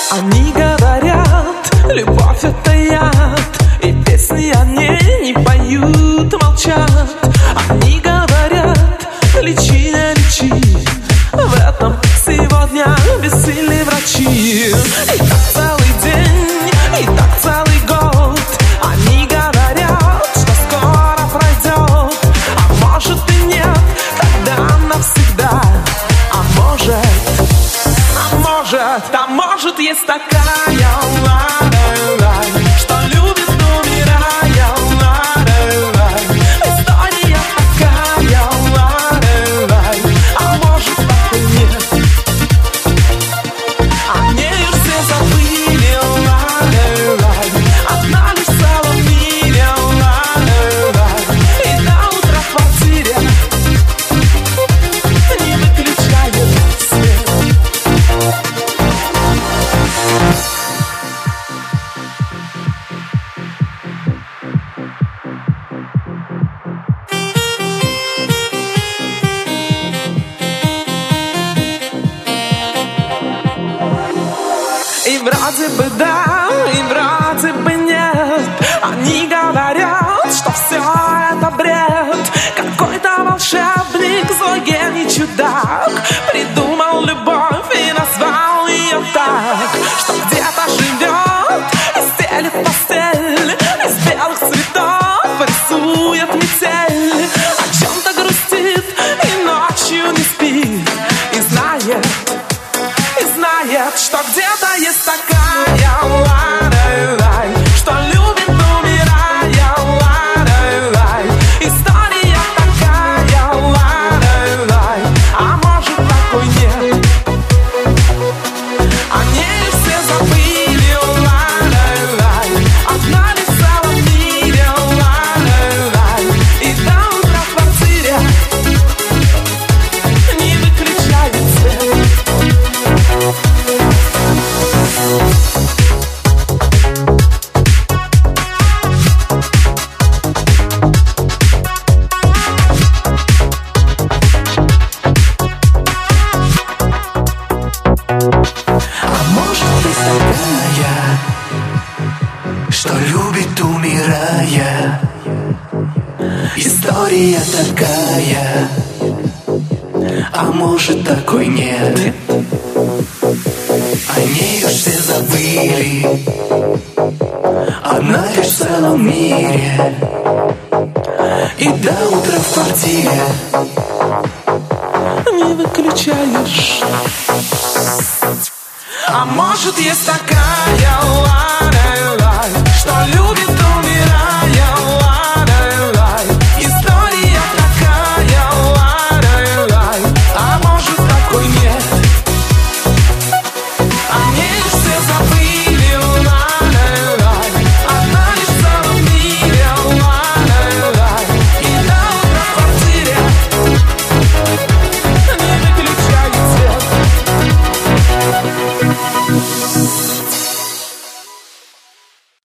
Они говорят, любовь это яд, и песни они не поют, молчат. Они говорят, лечи, не лечи, в этом сегодня бессильны врачи. И так целый день, и так целый год. Они говорят, что скоро пройдет, а может и нет, тогда навсегда. А может есть такая ла-ла-ла, что любит, умирая, ла-ла-ла. История такая ла-ла-ла, а может так и нет. О ней все забыли, ла-ла-ла, одна лишь в целом мире, ла-ла-ла. И до утра в квартире не выключает свет. И вроде бы да, и вроде бы нет. Они говорят, что все это бред. Какой-то волшебник, злой гений, чудак придумал любовь и назвал ее так, что где-то живет и стелит постель из белых цветов, рисует метель, о чем-то грустит и ночью не спит, и знает, что где-то есть такая ла-ла-лай, что любит, умирая, ла-ла-лай. История такая ла-ла-лай, а может такой нет. О ней все забыли, ла-ла-лай, одна лишь в целом мире, ла-ла-лай. И до утра в квартире не выключает свет. Что любит, умирая. История такая, а может такой нет. О ней уж все забыли, одна лишь в целом мире. И до утра в квартире не выключаешь. А может есть такая ла-ла-ла, что любит,